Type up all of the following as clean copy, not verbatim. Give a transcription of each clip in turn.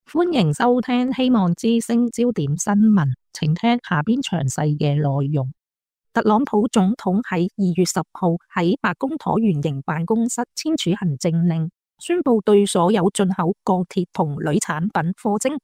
歡迎收聽希望之聲焦點新聞，請聽下邊詳細嘅內容。特朗普總統喺2月10號喺白宮橢圓形辦公室簽署行政令，宣布對所有進口鋼鐵同鋁產品課徵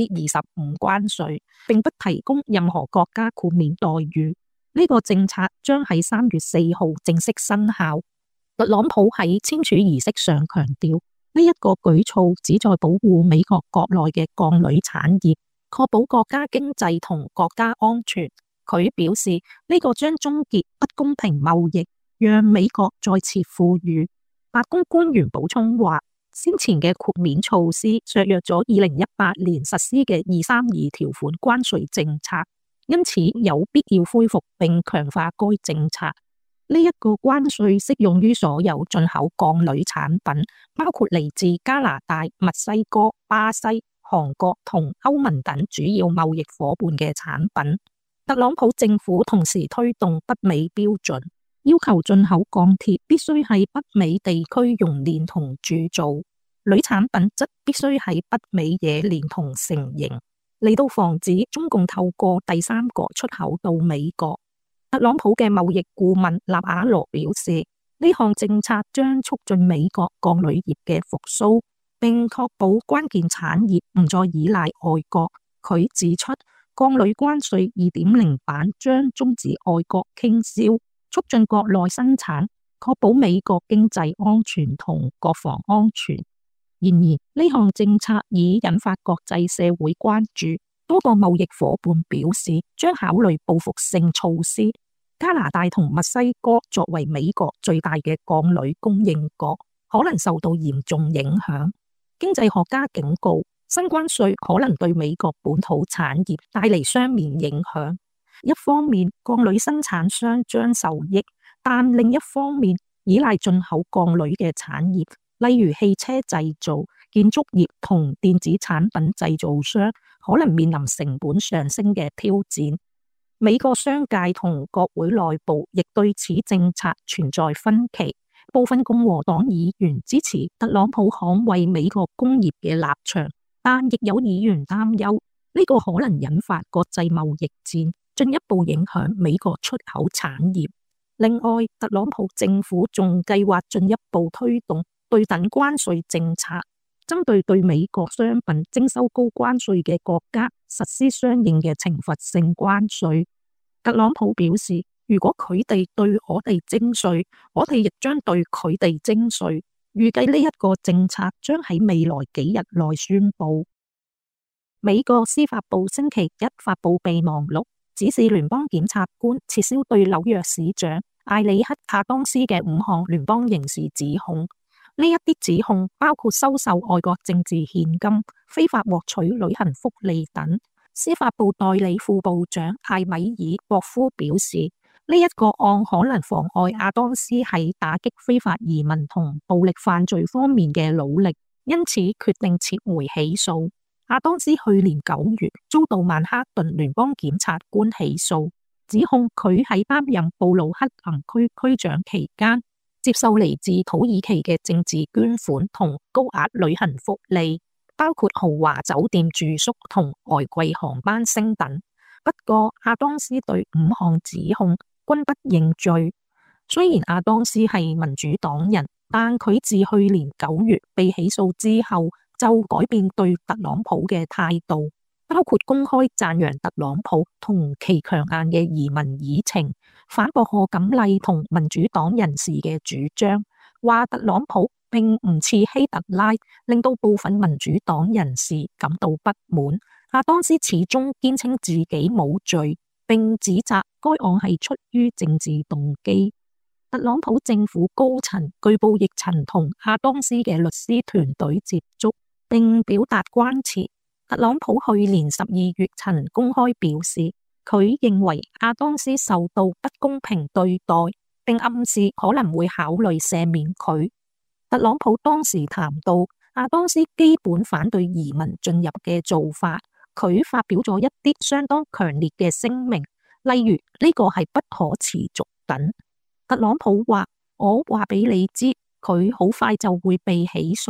25%關稅，並不提供任何國家豁免待遇。呢個政策將喺3月4號正式生效。特朗普喺簽署儀式上強調，呢一個舉措旨在保護美國國內嘅鋼鋁產業，確保國家經濟同國家安全。佢表示，呢個將終結不公平貿易，讓美國再次富裕。白宮官員補充話，先前嘅豁免措施削弱咗2018年實施嘅232條款關稅政策，因此有必要恢復並強化該政策。呢一個關稅適用於所有進口鋼鋁產品，包括嚟自加拿大、墨西哥、巴西、韓國同歐盟等主要貿易夥伴嘅產品。特朗普政府同時推動北美標準，要求進口鋼鐵必須喺北美地區熔煉同鑄造，鋁產品則必須喺北美冶煉同成型，嚟到防止中共透過第三國出口到美國。特朗普嘅貿易顧問納瓦羅表示，呢項政策將促進美國鋼鋁業嘅復甦，並確保關鍵產業唔再依賴外國。佢指出，鋼鋁關稅2.0版將終止外國傾銷，促進國內生產，確保美國經濟安全同國防安全。然而，呢項政策已引發國際社會關注。多個貿易夥伴表示將考慮報復性措施。加拿大同墨西哥作為美國最大嘅鋼鋁供應國，可能受到嚴重影響。經濟學家警告，新關稅可能對美國本土產業帶嚟雙面影響。一方面，鋼鋁生產商將受益，但另一方面，依賴進口鋼鋁嘅產業，例如汽車製造、建築業同電子產品製造商，可能面臨成本上升嘅挑戰。美國商界同國會內部亦對此政策存在分歧，部分共和黨議員支持特朗普捍衛美國工業嘅立場，但亦有議員擔憂呢個可能引發國際貿易戰，進一步影響美國出口產業。另外，特朗普政府仲計劃進一步推動對等關稅政策，針對對美國商品徵收高關稅嘅國家實施相應嘅懲罰性關稅。特朗普表示，如果佢哋對我哋徵稅，我哋亦將對佢哋徵稅。預計呢一個政策將喺未來幾日內宣布。美國司法部星期一發布備忘錄，指示聯邦檢察官撤銷對紐約市長艾里克亞當斯嘅5項聯邦刑事指控。呢一啲指控包括收受外國政治獻金、非法獲取旅行福利等。司法部代理副部長艾米爾博夫表示，呢一個案可能妨礙亞當斯喺打擊非法移民同暴力犯罪方面嘅努力，因此決定撤回起訴。亞當斯去年9月遭到曼哈頓聯邦檢察官起訴，指控佢喺擔任布魯克林區區長期間，接受嚟自土耳其嘅政治捐款同高額旅行福利，包括豪華酒店住宿同外貴航班升等。不過，亞當斯對5項指控均不認罪。雖然亞當斯係民主黨人，但佢自去年9月被起訴之後，就改變對特朗普嘅態度，包括公開讚揚特朗普同其強硬嘅移民議程，反駁賀錦麗同民主黨人士嘅主張，話特朗普並唔似希特拉，令到部分民主黨人士感到不滿。亞當斯始終堅稱自己冇罪，並指責該案係出於政治動機。特朗普政府高層據報亦曾同亞當斯嘅律師團隊接觸，並表達關切。特朗普去年12月曾公開表示，佢認為亞當斯受到不公平對待，並暗示可能會考慮赦免佢。特朗普當時談到亞當斯基本反對移民進入嘅做法，佢發表咗一啲相當強烈嘅聲明，例如呢個係不可持續等。特朗普話：我話俾你知，佢好快就會被起訴，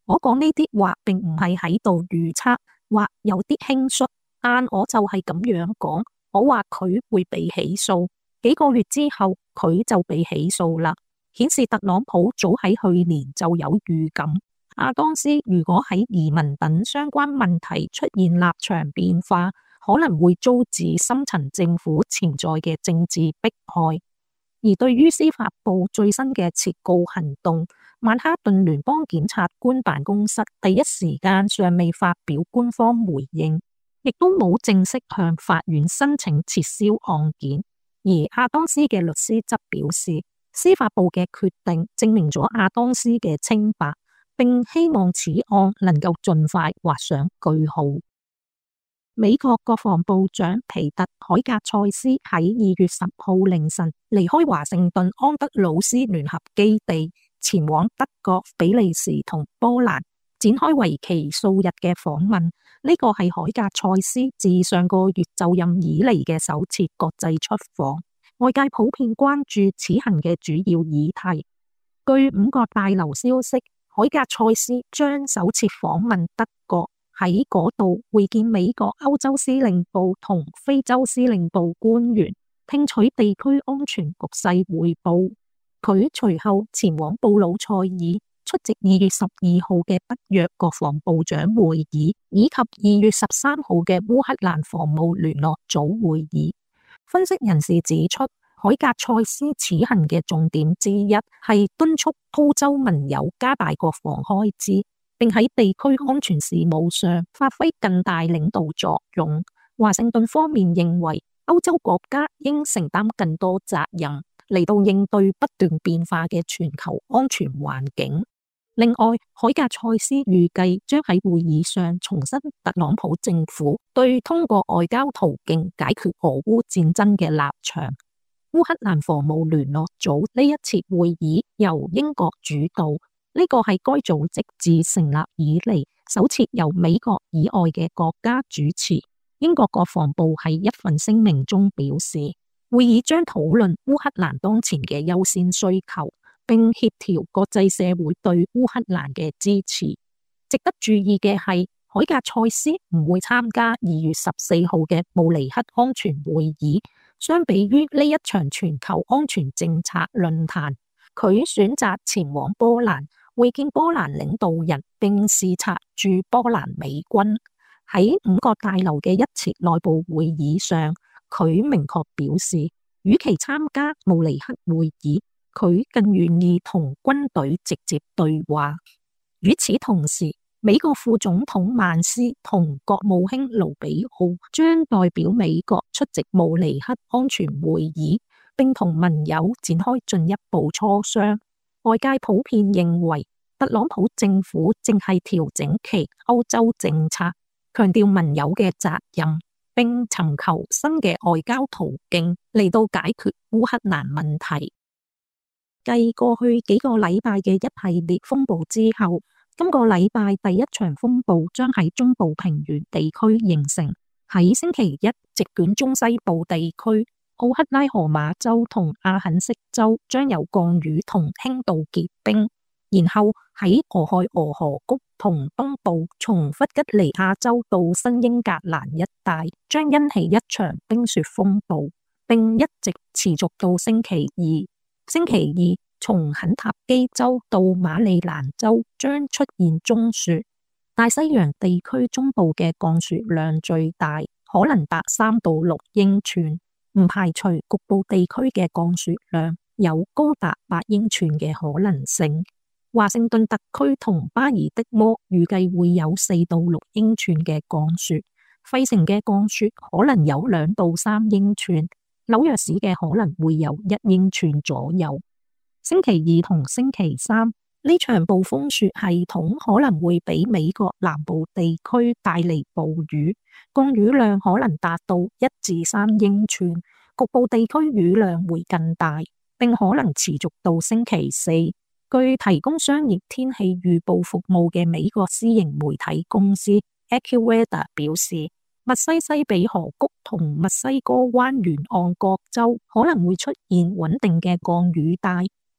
我講呢啲話並唔係喺度預測或有啲輕率，但我就係咁樣講。我話佢會被起訴，幾個月之後佢就被起訴啦，顯示特朗普早喺去年就有預感。亞當斯如果喺移民等相關問題出現立場變化，可能會遭致深層政府潛在嘅政治迫害。而對於司法部最新嘅撤告行動，曼哈頓聯邦檢察官辦公室第一時間尚未發表官方回應，亦都冇正式向法院申請撤銷案件。而亞當斯嘅律師則表示，司法部嘅決定證明咗亞當斯嘅清白，並希望此案能夠盡快畫上句號。美國國防部長皮特海格塞斯喺2月10號凌晨離開華盛頓安德魯斯聯合基地，前往德國、比利時同波蘭，展開為期數日嘅訪問。呢個係海格塞斯自上個月就任以嚟嘅首次國際出訪，外界普遍關注此行嘅主要議題。據五角大樓消息，海格塞斯將首次訪問德國，喺嗰度會見美國歐洲司令部同非洲司令部官員，聽取地區安全局勢匯報。佢隨後前往布魯塞爾出席2月12號嘅北約國防部長會議，以及2月13號嘅烏克蘭防務聯絡組會議。分析人士指出，海格塞斯此行嘅重點之一係敦促歐洲盟友加大國防開支，並喺地區安全事務上發揮更大領導作用。華盛頓方面認為，歐洲國家應承擔更多責任，嚟到應對不斷變化嘅全球安全環境。另外，海格塞斯預計將喺會議上重申特朗普政府對通過外交途徑解決俄烏戰爭嘅立場。烏克蘭防務聯絡組呢一次會議由英國主導，呢個係該組織自成立以嚟首次由美國以外嘅國家主持。英國國防部喺一份聲明中表示，會議將討論烏克蘭當前嘅優先需求，並協調國際社會對烏克蘭嘅支持。值得注意嘅係，海格塞斯唔會參加2月14號嘅慕尼黑安全會議。相比於呢一場全球安全政策論壇，佢選擇前往波蘭會見波蘭領導人，並視察駐波蘭美軍。喺五角大樓嘅一次內部會議上，佢明確表示，與其參加慕尼黑會議，佢更願意同軍隊直接對話。與此同時，美國副總統曼斯同國務卿盧比奧將代表美國出席慕尼黑安全會議，並同盟友展開進一步磋商。外界普遍認為，特朗普政府正係調整其歐洲政策，強調盟友嘅責任，並尋求新嘅外交途徑嚟到解決烏克蘭問題。繼過去幾個禮拜嘅一系列風暴之後，今個禮拜第一場風暴將喺中部平原地區形成，喺星期一席捲中西部地區，奧克拉荷馬州同阿肯色州將有降雨同輕度結冰，然後喺俄亥俄河谷同東部，從弗吉尼亞州到新英格蘭一帶，將引起一場冰雪風暴，並一直持續到星期二。星期二，從肯塔基州到馬里蘭州將出現中雪，大西洋地區中部嘅降雪量最大，可能達3到6英寸，唔排除局部地區嘅降雪量有高達8英寸嘅可能性。華盛頓特區同巴爾的摩預計會有4到6英寸嘅降雪，費城嘅降雪可能有2到3英寸。紐約市嘅可能會有1英寸左右。星期二同星期三，呢場暴風雪系統可能會俾美國南部地區帶嚟暴雨，降雨量可能達到1至3英寸，局部地區雨量會更大，並可能持續到星期四。據提供商業天氣預報服務嘅美國私營媒體公司 AccuWeather 表示，密西西比河谷同墨西哥灣沿岸各州可能會出現穩定嘅降雨帶，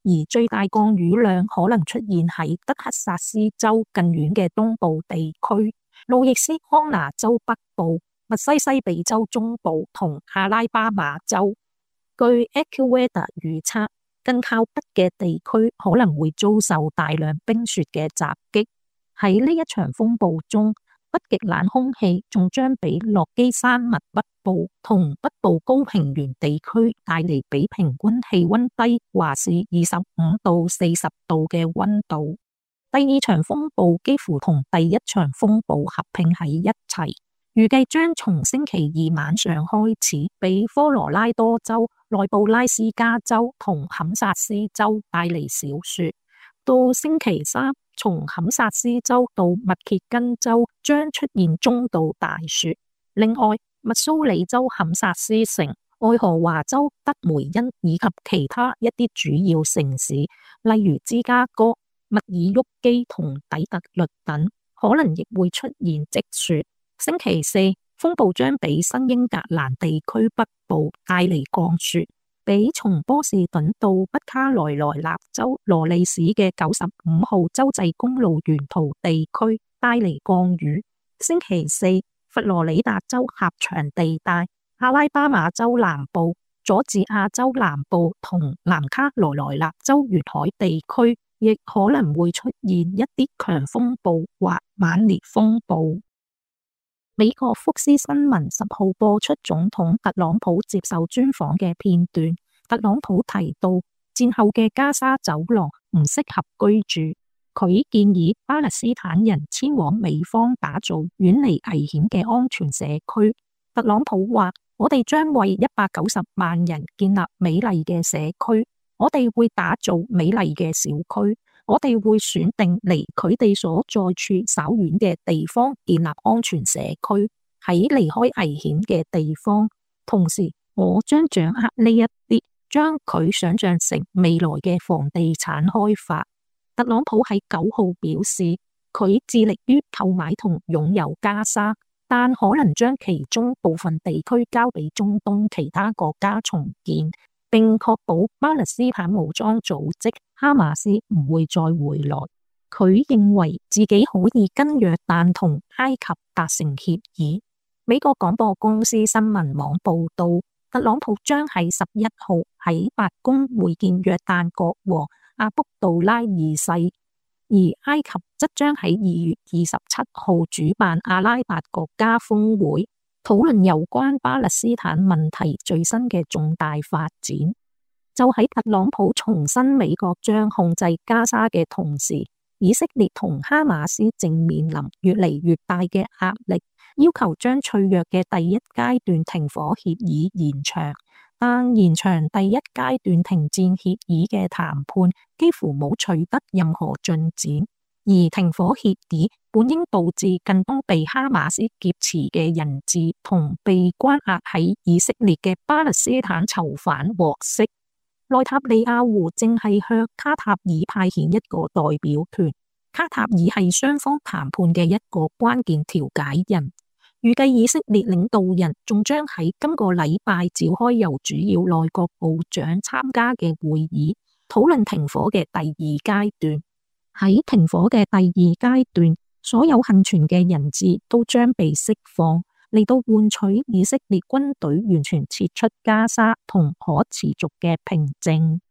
而最大降雨量可能出現喺德克薩斯州更遠嘅東部地區、路易斯康那州北部、密西西比州中部同阿拉巴馬州。據 AccuWeather 預測，更靠北嘅地區可能會遭受大量冰雪嘅襲擊。喺呢一場風暴中，北極冷空氣仲將俾落基山脈北部同北部高平原地區帶嚟比平均氣溫低華氏25到40度嘅溫度。第二場風暴幾乎同第一場風暴合併喺一齊，預計將從星期二晚上開始，俾科羅拉多州、內布拉斯加州同堪薩斯州帶嚟小雪。到星期三，從堪薩斯州到密歇根州將出現中度大雪。另外，密蘇里州堪薩斯城、愛荷華州德梅恩以及其他一啲主要城市，例如芝加哥、密爾沃基同底特律等，可能亦會出現積雪。星期四，風暴將俾新英格蘭地區北部帶嚟降雪，俾從波士頓到北卡羅來納州羅利市嘅95號州際公路沿途地區帶嚟降雨。星期四，佛羅里達州狹長地帶、阿拉巴馬州南部、佐治亞州南部同南卡羅來納州沿海地區，亦可能會出現一啲強風暴或猛烈風暴。美國福斯新聞10號播出總統特朗普接受專訪嘅片段。特朗普提到，戰後嘅加沙走廊唔適合居住，佢建議巴勒斯坦人遷往美方打造遠離危險嘅安全社區。特朗普話：我哋將為190萬人建立美麗嘅社區，我哋會打造美麗嘅小區，我哋會選定離佢哋所在處稍遠嘅地方建立安全社區，喺離開危險嘅地方。同時，我將掌握呢一啲，將佢想象成未來嘅房地產開發。特朗普喺9號表示，佢致力於購買同擁有加沙，但可能將其中部分地區交俾中東其他國家重建，並確保巴勒斯坦武裝組織哈馬斯唔會再回來。佢認為自己可以跟約旦同埃及達成協議。美國廣播公司新聞網報道，特朗普將喺11號喺白宮會見約旦國王阿卜杜拉二世，而埃及則將喺2月27號主辦阿拉伯國家峰會，討論有關巴勒斯坦問題最新嘅重大發展。就喺特朗普重申美國將控制加沙嘅同時，以色列同哈馬斯正面臨越嚟越大嘅壓力，要求將脆弱嘅第一階段停火協議延長，但延長第一階段停戰協議嘅談判幾乎冇取得任何進展，而停火協議本應導致更多被哈馬斯劫持嘅人質同被關押喺以色列嘅巴勒斯坦囚犯獲釋。內塔尼亞胡正係向卡塔爾派遣一個代表團，卡塔爾係雙方談判嘅一個關鍵調解人。預計以色列領導人仲將喺今個禮拜召開由主要內閣部長參加嘅會議，討論停火嘅第二階段。喺停火嘅第二階段，所有倖存嘅人質都將被釋放，嚟到換取以色列軍隊完全撤出加沙同可持續嘅平靜。